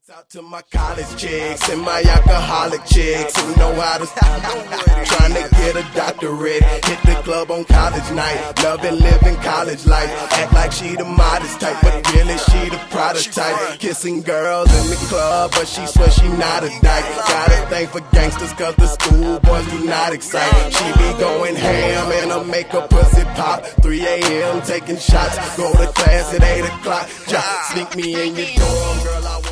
Out to my college chicks and my alcoholic chicks who know how to trying to get a doctorate. Hit the club on college night, loving living college life. Act like she the modest type, but really she the prototype. Kissing girls in the club, but she swear she not a dyke. Got a thing for gangsters cause the school boys do not excite. She be going ham and her makeup pussy pop. 3 a.m. taking shots, go to class at 8 o'clock. Sneak me in your dorm, girl, I